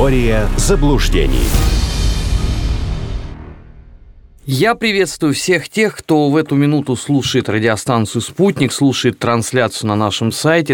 Теория заблуждений. Я приветствую всех тех, кто в эту минуту слушает радиостанцию «Спутник», слушает трансляцию на нашем сайте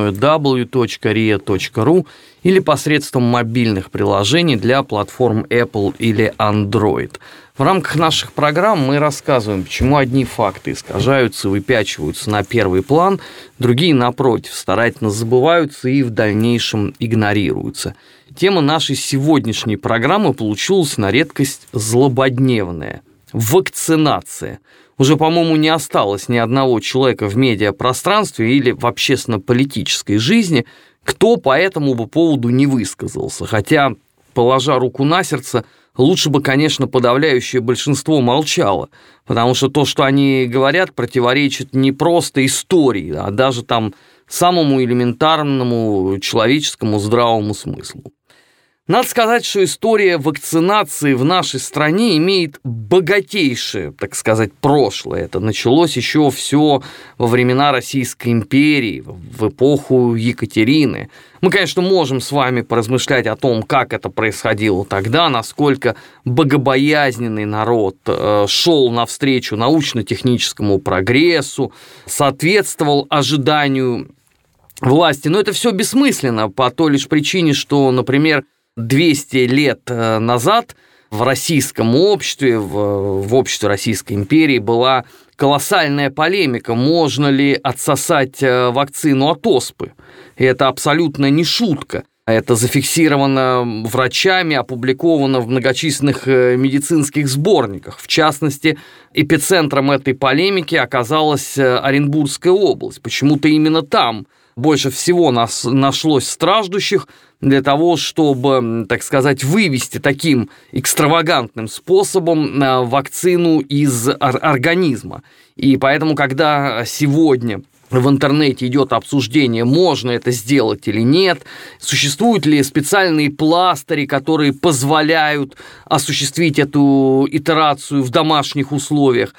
www.ria.ru или посредством мобильных приложений для платформ Apple или Android. В рамках наших программ мы рассказываем, почему одни факты искажаются, выпячиваются на первый план, другие, напротив, старательно забываются и в дальнейшем игнорируются. Тема нашей сегодняшней программы получилась на редкость злободневная. Вакцинация. Уже, по-моему, не осталось ни одного человека в медиапространстве или в общественно-политической жизни, кто по этому бы поводу не высказался. Хотя, положа руку на сердце, лучше бы, конечно, подавляющее большинство молчало, потому что то, что они говорят, противоречит не просто истории, а даже там самому элементарному человеческому здравому смыслу. Надо сказать, что история вакцинации в нашей стране имеет богатейшее, так сказать, прошлое. Это началось еще все во времена Российской империи, в эпоху Екатерины. Мы, конечно, можем с вами поразмышлять о том, как это происходило тогда, насколько богобоязненный народ шел навстречу научно-техническому прогрессу, соответствовал ожиданию власти. Но это все бессмысленно по той лишь причине, что, например, 200 лет назад в российском обществе, в обществе Российской империи была колоссальная полемика, можно ли отсосать вакцину от оспы. И это абсолютно не шутка. Это зафиксировано врачами, опубликовано в многочисленных медицинских сборниках. В частности, эпицентром этой полемики оказалась Оренбургская область. Почему-то именно там больше всего нашлось страждущих для того, чтобы, так сказать, вывести таким экстравагантным способом вакцину из организма. И поэтому, когда сегодня в интернете идет обсуждение, можно это сделать или нет, существуют ли специальные пластыри, которые позволяют осуществить эту итерацию в домашних условиях,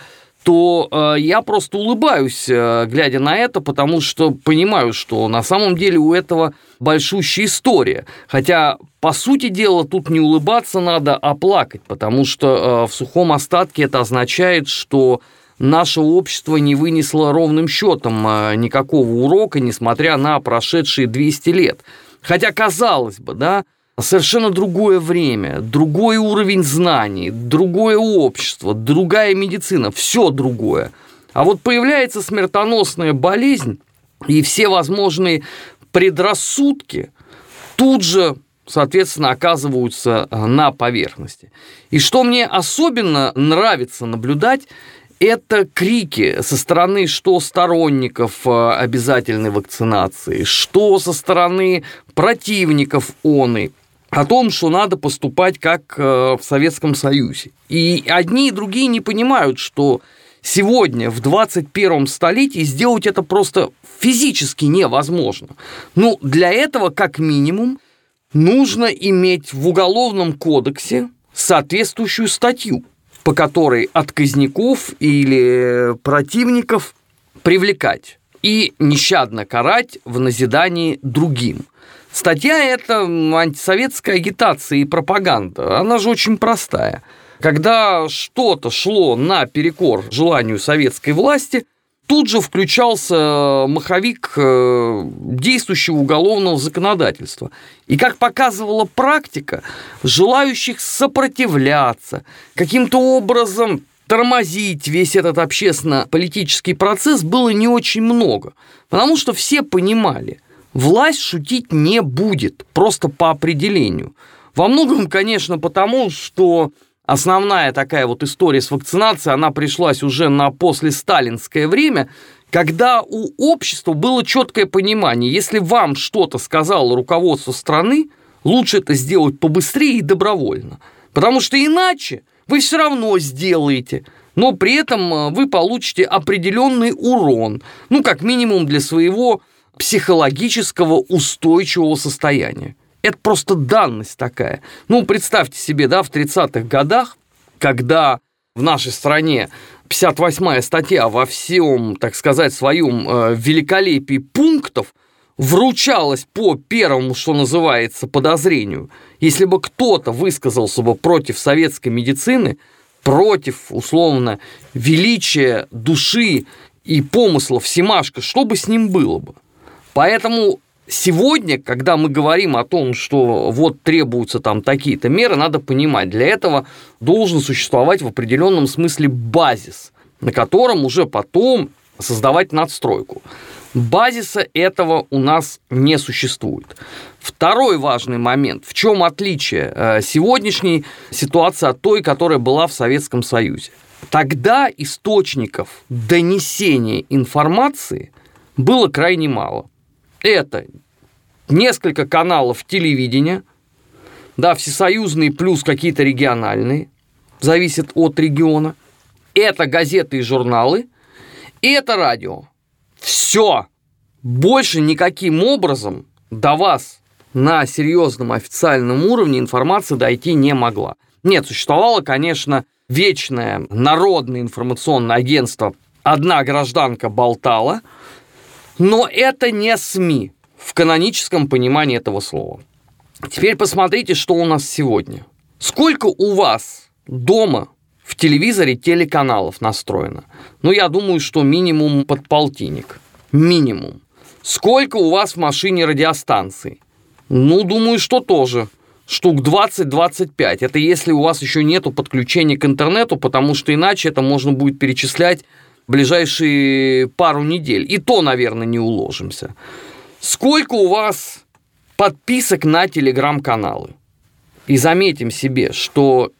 то я просто улыбаюсь, глядя на это, потому что понимаю, что на самом деле у этого большущая история. Хотя, по сути дела, тут не улыбаться надо, а плакать, потому что в сухом остатке это означает, что наше общество не вынесло ровным счетом никакого урока, несмотря на прошедшие 200 лет. Хотя, казалось бы, да, совершенно другое время, другой уровень знаний, другое общество, другая медицина, все другое. А вот появляется смертоносная болезнь, и все возможные предрассудки тут же, соответственно, оказываются на поверхности. И что мне особенно нравится наблюдать, это крики со стороны что сторонников обязательной вакцинации, что со стороны противников оной, о том, что надо поступать как в Советском Союзе. И одни и другие не понимают, что сегодня, в 21 столетии, сделать это просто физически невозможно. Ну, для этого, как минимум, нужно иметь в Уголовном кодексе соответствующую статью, по которой отказников или противников привлекать и нещадно карать в назидании другим. Статья – это антисоветская агитация и пропаганда. Она же очень простая. Когда что-то шло наперекор желанию советской власти, тут же включался маховик действующего уголовного законодательства. И, как показывала практика, желающих сопротивляться, каким-то образом тормозить весь этот общественно-политический процесс было не очень много. Потому что все понимали, власть шутить не будет, просто по определению. Во многом, конечно, потому, что основная такая вот история с вакцинацией, она пришлась уже на послесталинское время, когда у общества было четкое понимание, если вам что-то сказало руководство страны, лучше это сделать побыстрее и добровольно. Потому что иначе вы все равно сделаете, но при этом вы получите определенный урон, ну, как минимум для своего психологического устойчивого состояния. Это просто данность такая. Ну, представьте себе, да, в 30-х годах, когда в нашей стране 58-я статья во всем, так сказать, своем великолепии пунктов вручалось по первому, что называется, подозрению, если бы кто-то высказался бы против советской медицины, против, условно, величия души и помыслов Семашко, что бы с ним было бы? Поэтому сегодня, когда мы говорим о том, что вот требуются там такие-то меры, надо понимать, для этого должен существовать в определенном смысле базис, на котором уже потом создавать надстройку. Базиса этого у нас не существует. Второй важный момент. В чем отличие сегодняшней ситуации от той, которая была в Советском Союзе? Тогда источников донесения информации было крайне мало. Это несколько каналов телевидения, да, всесоюзные плюс какие-то региональные, зависит от региона. Это газеты и журналы, и это радио. Все. Больше никаким образом до вас на серьезном официальном уровне информация дойти не могла. Нет, существовало, конечно, вечное народное информационное агентство «Одна гражданка болтала», но это не СМИ в каноническом понимании этого слова. Теперь посмотрите, что у нас сегодня. Сколько у вас дома в телевизоре телеканалов настроено? Ну, я думаю, что минимум под полтинник. Минимум. Сколько у вас в машине радиостанций? Ну, думаю, что тоже. Штук 20-25. Это если у вас еще нету подключения к интернету, потому что иначе это можно будет перечислять в ближайшие пару недель. И то, наверное, не уложимся. Сколько у вас подписок на телеграм-каналы? И заметим себе, что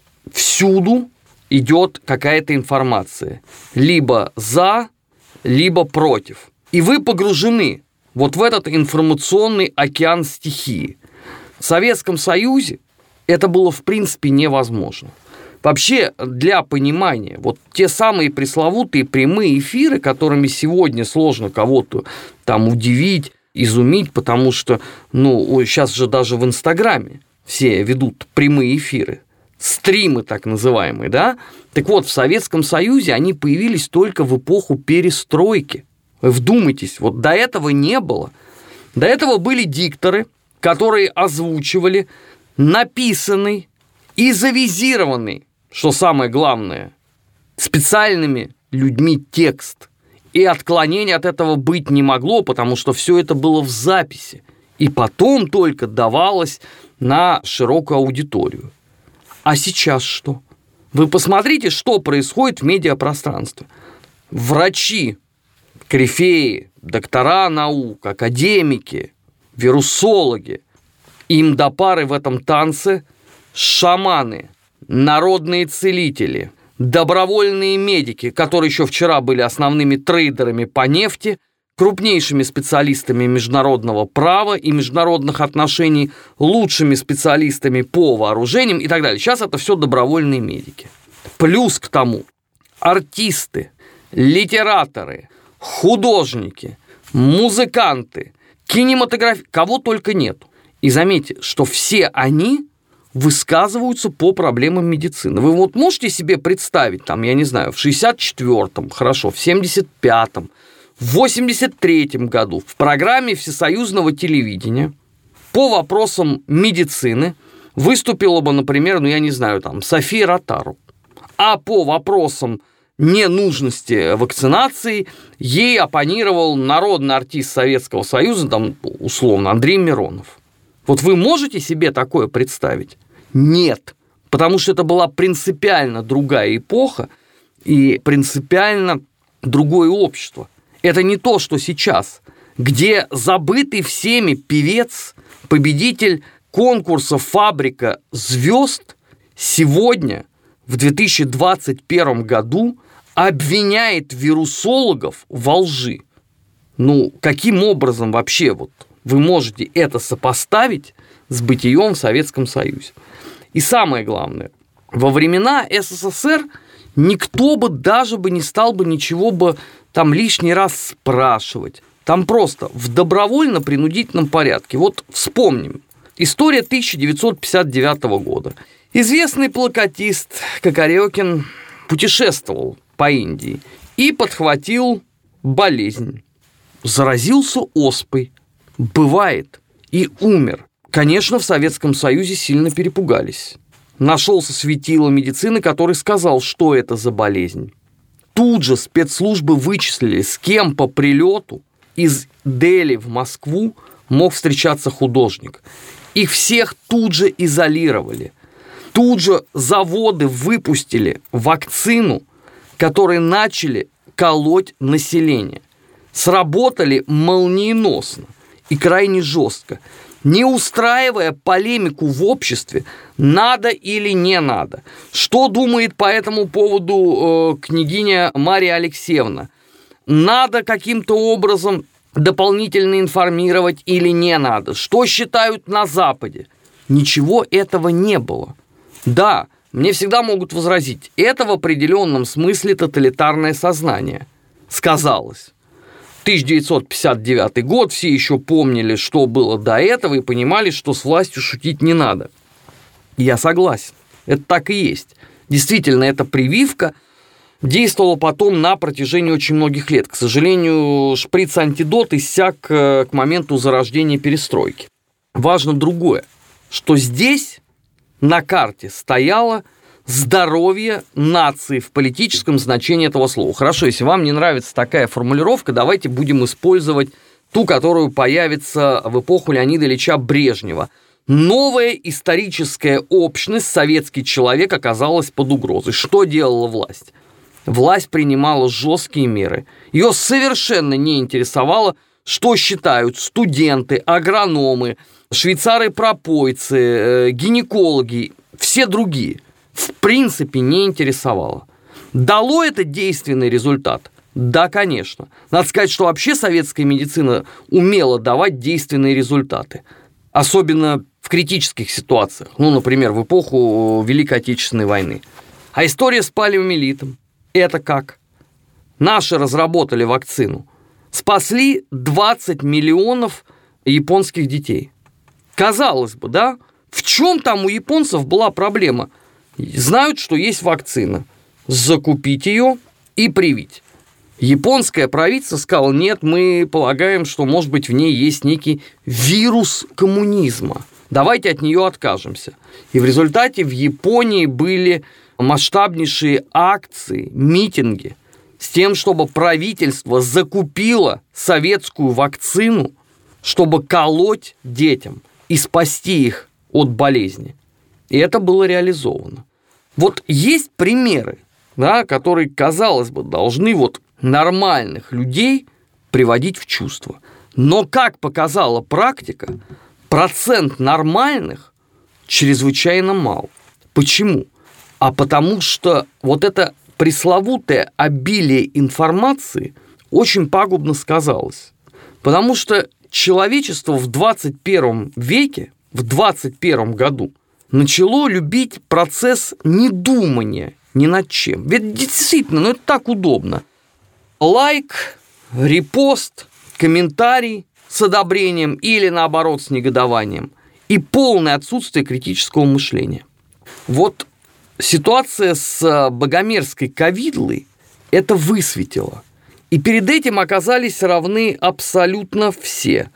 всюду идет какая-то информация. Либо за, либо против. И вы погружены вот в этот информационный океан стихии. В Советском Союзе это было, в принципе, невозможно. Вообще, для понимания, вот те самые пресловутые прямые эфиры, которыми сегодня сложно кого-то там удивить, изумить, потому что, сейчас же даже в Инстаграме все ведут прямые эфиры, стримы так называемые, да? Так вот, в Советском Союзе они появились только в эпоху перестройки. Вы вдумайтесь, вот до этого не было. До этого были дикторы, которые озвучивали написанный и завизированный, что самое главное, специальными людьми текст. И отклонений от этого быть не могло, потому что все это было в записи. И потом только давалось на широкую аудиторию. А сейчас что? Вы посмотрите, что происходит в медиапространстве. Врачи, корифеи, доктора наук, академики, вирусологи, им до пары в этом танце шаманы, народные целители, добровольные медики, которые еще вчера были основными трейдерами по нефти, крупнейшими специалистами международного права и международных отношений, лучшими специалистами по вооружениям и так далее. Сейчас это все добровольные медики. Плюс к тому артисты, литераторы, художники, музыканты, кинематографисты, кого только нету. И заметьте, что все они высказываются по проблемам медицины. Вы вот можете себе представить, там, я не знаю, в 64-м, хорошо, в 75-м, в 83-м году в программе всесоюзного телевидения по вопросам медицины выступила бы, например, я не знаю, там, София Ротару. А по вопросам ненужности вакцинации ей оппонировал народный артист Советского Союза, там, условно, Андрей Миронов. Вот вы можете себе такое представить? Нет, потому что это была принципиально другая эпоха и принципиально другое общество. Это не то, что сейчас, где забытый всеми певец, победитель конкурса «Фабрика звезд» сегодня, в 2021 году, обвиняет вирусологов во лжи. Каким образом вообще вы можете это сопоставить с бытием в Советском Союзе? И самое главное, во времена СССР никто бы даже не стал бы ничего бы там лишний раз спрашивать. Там просто в добровольно-принудительном порядке. Вот вспомним. История 1959 года. Известный плакатист Кокорёкин путешествовал по Индии и подхватил болезнь. Заразился оспой. Бывает. И умер. Конечно, в Советском Союзе сильно перепугались. Нашелся светило медицины, который сказал, что это за болезнь. Тут же спецслужбы вычислили, с кем по прилету из Дели в Москву мог встречаться художник. Их всех тут же изолировали. Тут же заводы выпустили вакцину, которые начали колоть население. Сработали молниеносно и крайне жестко, не устраивая полемику в обществе, надо или не надо. Что думает по этому поводу княгиня Мария Алексеевна? Надо каким-то образом дополнительно информировать или не надо? Что считают на Западе? Ничего этого не было. Да, мне всегда могут возразить, это в определенном смысле тоталитарное сознание. Сказалось. 1959 год, все еще помнили, что было до этого, и понимали, что с властью шутить не надо. Я согласен, это так и есть. Действительно, эта прививка действовала потом на протяжении очень многих лет. К сожалению, шприц-антидот иссяк к моменту зарождения перестройки. Важно другое, что здесь на карте стояло здоровье нации в политическом значении этого слова. Хорошо, если вам не нравится такая формулировка, давайте будем использовать ту, которую появится в эпоху Леонида Ильича Брежнева. Новая историческая общность, советский человек, оказалась под угрозой. Что делала власть? Власть принимала жесткие меры. Ее совершенно не интересовало, что считают студенты, агрономы, швейцары-пропойцы, гинекологи, все другие. В принципе, не интересовало. Дало это действенный результат? Да, конечно. Надо сказать, что вообще советская медицина умела давать действенные результаты. Особенно в критических ситуациях. Ну, например, в эпоху Великой Отечественной войны. А история с полиомиелитом. Это как? Наши разработали вакцину. Спасли 20 миллионов японских детей. Казалось бы, да? В чем там у японцев была проблема? Знают, что есть вакцина. Закупить ее и привить. Японское правительство сказало, нет, мы полагаем, что, может быть, в ней есть некий вирус коммунизма. Давайте от нее откажемся. И в результате в Японии были масштабнейшие акции, митинги с тем, чтобы правительство закупило советскую вакцину, чтобы колоть детям и спасти их от болезни. И это было реализовано. Вот есть примеры, да, которые, казалось бы, должны вот нормальных людей приводить в чувство. Но, как показала практика, процент нормальных чрезвычайно мал. Почему? А потому что вот это пресловутое обилие информации очень пагубно сказалось. Потому что человечество в 21 веке, в 21 году начало любить процесс недумания ни над чем. Ведь действительно, это так удобно. Лайк, репост, комментарий с одобрением или, наоборот, с негодованием. И полное отсутствие критического мышления. Вот ситуация с богомерзкой ковидлой это высветила. И перед этим оказались равны абсолютно все.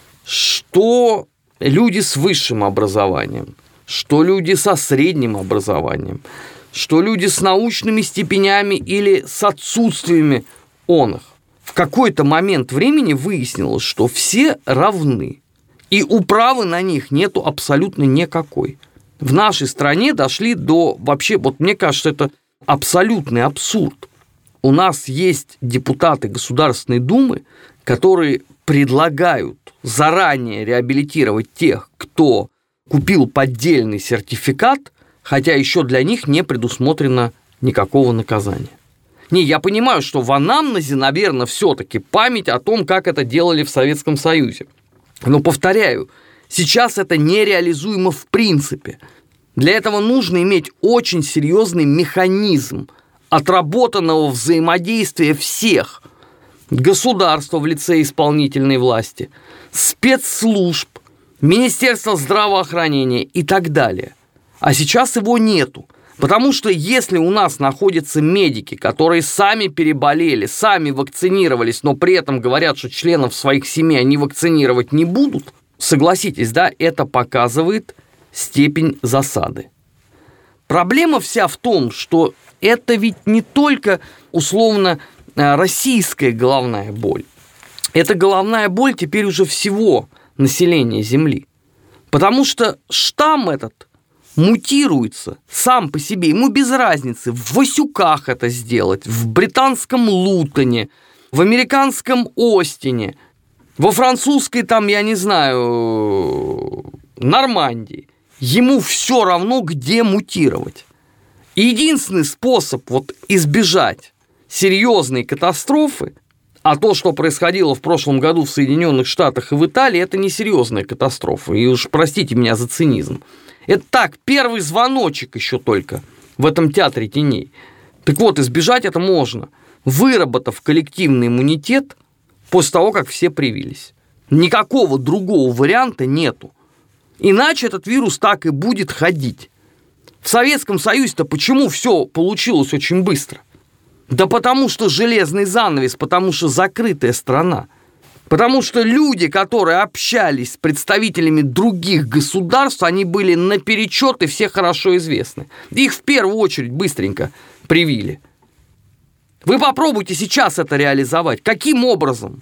Что люди с высшим образованием, что люди со средним образованием, что люди с научными степенями или с отсутствиями оных. В какой-то момент времени выяснилось, что все равны, и управы на них нету абсолютно никакой. В нашей стране дошли до вообще, вот мне кажется, это абсолютный абсурд. У нас есть депутаты Государственной Думы, которые предлагают заранее реабилитировать тех, кто купил поддельный сертификат, хотя еще для них не предусмотрено никакого наказания. Не, я понимаю, что в анамнезе, наверное, все-таки память о том, как это делали в Советском Союзе. Но, повторяю, сейчас это нереализуемо в принципе. Для этого нужно иметь очень серьезный механизм отработанного взаимодействия всех: государства в лице исполнительной власти, спецслужб, Министерства здравоохранения и так далее. А сейчас его нету. Потому что если у нас находятся медики, которые сами переболели, сами вакцинировались, но при этом говорят, что членов своих семей они вакцинировать не будут, согласитесь, да, это показывает степень засады. Проблема вся в том, что это ведь не только условно российская головная боль. Это головная боль теперь уже всего населения Земли. Потому что штамм этот мутируется сам по себе. Ему без разницы в Васюках это сделать, в британском Лутоне, в американском Остине, во французской, там, я не знаю, Нормандии. Ему все равно, где мутировать. И единственный способ вот избежать серьезной катастрофы, а то, что происходило в прошлом году в Соединенных Штатах и в Италии, это не серьезная катастрофа. И уж простите меня за цинизм. Это так, первый звоночек еще только в этом театре теней. Так вот, избежать это можно, выработав коллективный иммунитет после того, как все привились. Никакого другого варианта нету. Иначе этот вирус так и будет ходить. В Советском Союзе-то почему все получилось очень быстро? Да потому что железный занавес, потому что закрытая страна. Потому что люди, которые общались с представителями других государств, они были наперечет и все хорошо известны. Их в первую очередь быстренько привили. Вы попробуйте сейчас это реализовать. Каким образом?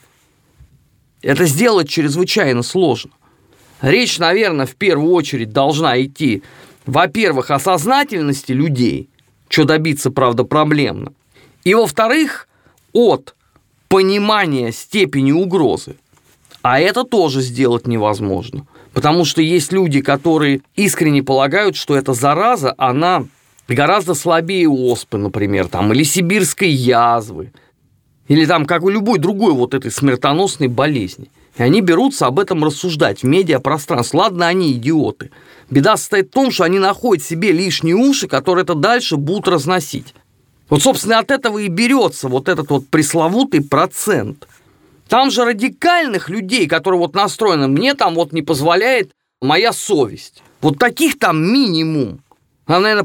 Это сделать чрезвычайно сложно. Речь, наверное, в первую очередь должна идти, во-первых, о сознательности людей, что добиться, правда, проблемно. И, во-вторых, от понимания степени угрозы. А это тоже сделать невозможно. Потому что есть люди, которые искренне полагают, что эта зараза, она гораздо слабее оспы, например, там, или сибирской язвы, или там, как у любой другой вот этой смертоносной болезни. И они берутся об этом рассуждать в медиапространстве. Ладно, они идиоты. Беда состоит в том, что они находят себе лишние уши, которые это дальше будут разносить. Вот, собственно, от этого и берется вот этот вот пресловутый процент. Там же радикальных людей, которые вот настроены, мне там вот не позволяет моя совесть. Вот таких там минимум. А, наверное,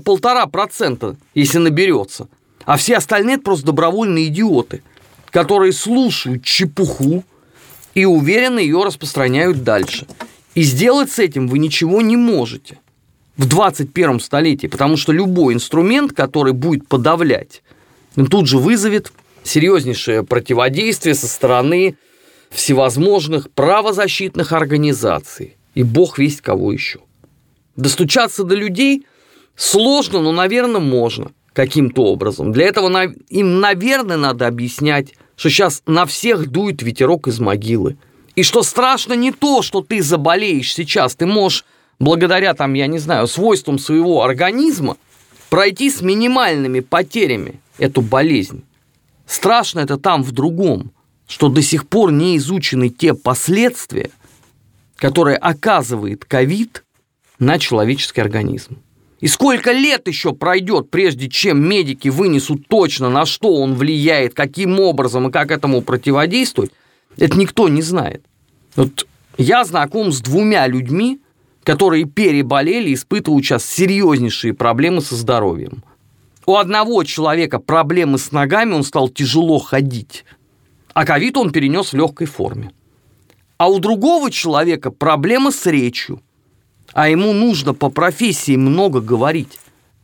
1,5%, если наберется. А все остальные просто добровольные идиоты, которые слушают чепуху и уверенно ее распространяют дальше. И сделать с этим вы ничего не можете в 21 столетии, потому что любой инструмент, который будет подавлять, тут же вызовет серьезнейшее противодействие со стороны всевозможных правозащитных организаций. И бог весть кого еще. Достучаться до людей сложно, но, наверное, можно каким-то образом. Для этого им, наверное, надо объяснять, что сейчас на всех дует ветерок из могилы. И что страшно не то, что ты заболеешь сейчас. Ты можешь, благодаря, там, я не знаю, свойствам своего организма, пройти с минимальными потерями эту болезнь. Страшно это там в другом, что до сих пор не изучены те последствия, которые оказывает ковид на человеческий организм. И сколько лет еще пройдет, прежде чем медики вынесут точно, на что он влияет, каким образом и как этому противодействовать, это никто не знает. Вот я знаком с 2 людьми, которые переболели и испытывают сейчас серьезнейшие проблемы со здоровьем. У одного человека проблемы с ногами, он стал тяжело ходить, а ковид он перенес в легкой форме. А у другого человека проблемы с речью, а ему нужно по профессии много говорить.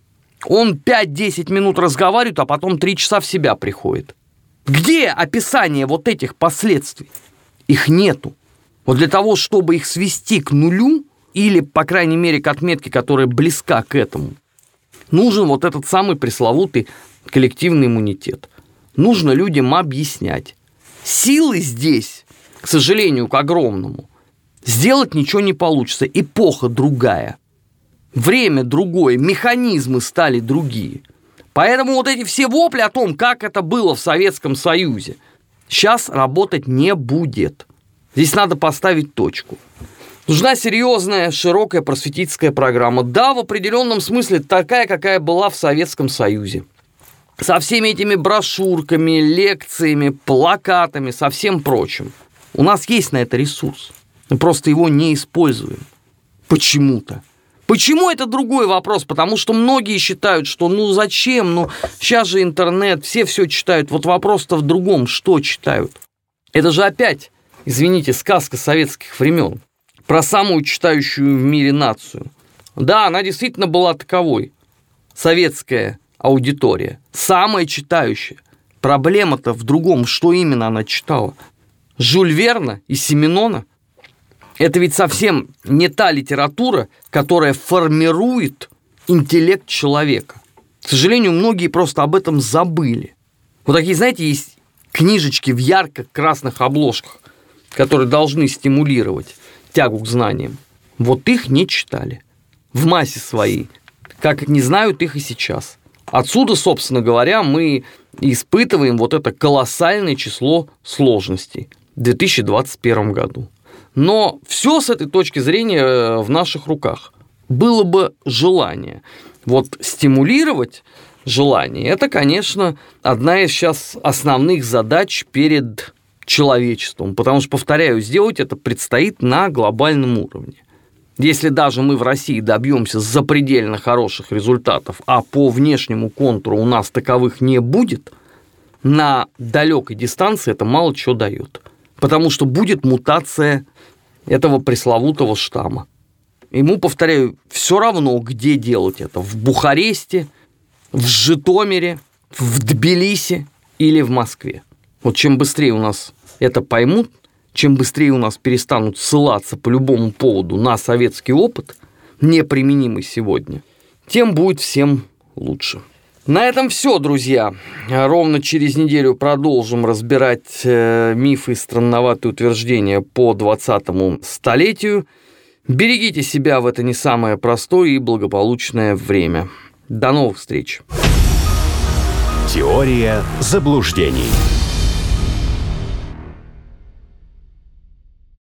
Он 5-10 минут разговаривает, а потом 3 часа в себя приходит. Где описание вот этих последствий? Их нету. Вот для того, чтобы их свести к нулю, или, по крайней мере, к отметке, которая близка к этому, нужен вот этот самый пресловутый коллективный иммунитет. Нужно людям объяснять. Силы здесь, к сожалению, к огромному, сделать ничего не получится. Эпоха другая. Время другое, механизмы стали другие. Поэтому вот эти все вопли о том, как это было в Советском Союзе, сейчас работать не будет. Здесь надо поставить точку. Нужна серьезная, широкая просветительская программа. Да, в определенном смысле такая, какая была в Советском Союзе. Со всеми этими брошюрками, лекциями, плакатами, со всем прочим. У нас есть на это ресурс. Мы просто его не используем. Почему-то. Почему это другой вопрос? Потому что многие считают, что зачем, сейчас же интернет, все читают. Вот вопрос-то в другом, что читают? Это же опять, извините, сказка советских времен про самую читающую в мире нацию. Да, она действительно была таковой. Советская аудитория, самая читающая. Проблема-то в другом, что именно она читала. Жюль Верна и Сименона? Это ведь совсем не та литература, которая формирует интеллект человека. К сожалению, многие просто об этом забыли. Вот такие, знаете, есть книжечки в ярко-красных обложках, которые должны стимулировать тягу к знаниям. Вот их не читали в массе своей, как не знают их и сейчас. Отсюда, собственно говоря, мы испытываем вот это колоссальное число сложностей в 2021 году. Но все с этой точки зрения в наших руках. Было бы желание. Вот стимулировать желание – это, конечно, одна из сейчас основных задач перед человечеством. Потому что, повторяю, сделать это предстоит на глобальном уровне. Если даже мы в России добьемся запредельно хороших результатов, а по внешнему контуру у нас таковых не будет, на далекой дистанции это мало чего дает. Потому что будет мутация этого пресловутого штамма. Ему, повторяю, все равно, где делать это. В Бухаресте, в Житомире, в Тбилиси или в Москве. Вот чем быстрее у нас это поймут, чем быстрее у нас перестанут ссылаться по любому поводу на советский опыт, неприменимый сегодня, тем будет всем лучше. На этом все, друзья. Ровно через неделю продолжим разбирать мифы и странноватые утверждения по 20-му столетию. Берегите себя в это не самое простое и благополучное время. До новых встреч. Теория заблуждений.